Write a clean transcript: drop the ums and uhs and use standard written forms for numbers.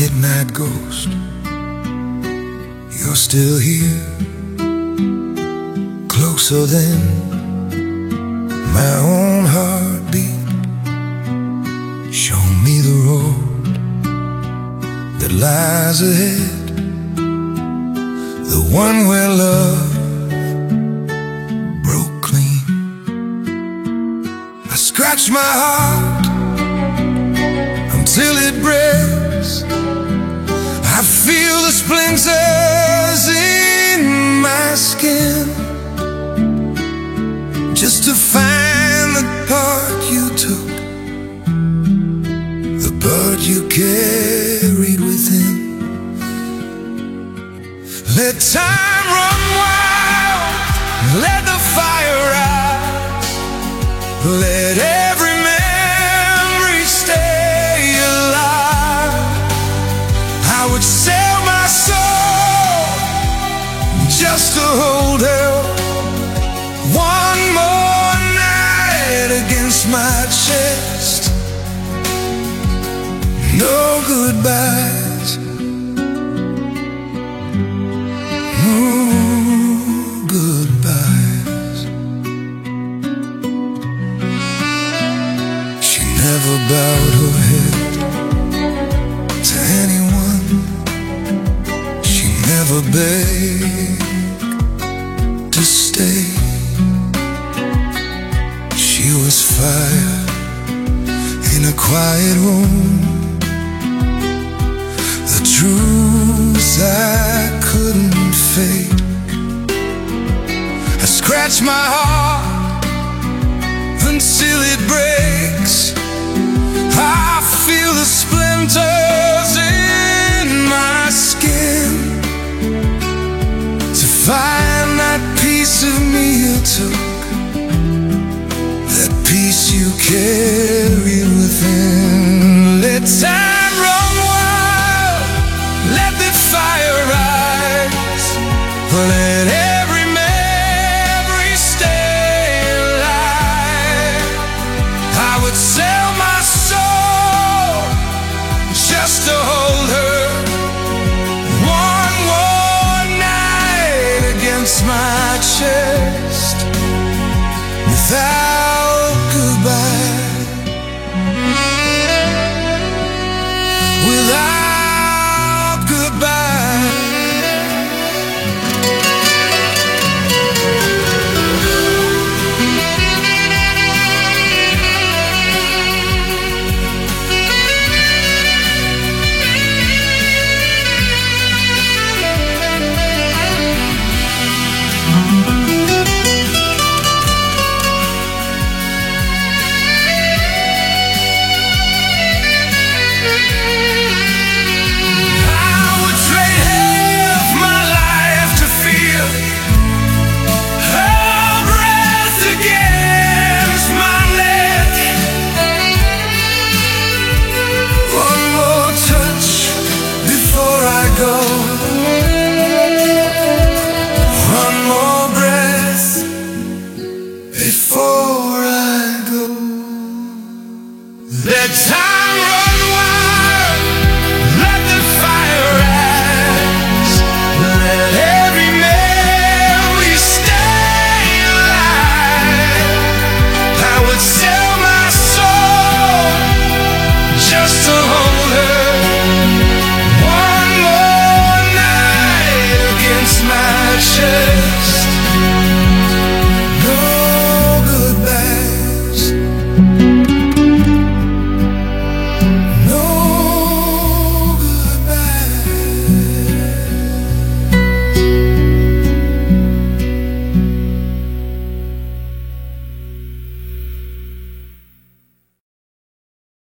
midnight ghost, you're still here, closer than my own heartbeat. Show me the road that lies ahead, the one where love broke clean. I scratch my heart until it breaks. I feel the splinters in my skin, just to find the part you took, the part you carried within. Let time run wild, let the fire rise, let every memory stay alive. I would sell my soul just to hold her one more night against my chest. No goodbyes, no goodbyes. She never bowed her head to anyone, she never begged to stay. She was fire in a quiet room, the truth I couldn't fake. I scratch my heart until it breaks. I feel the splinters in my skin, to find that piece of me you took, that piece you carried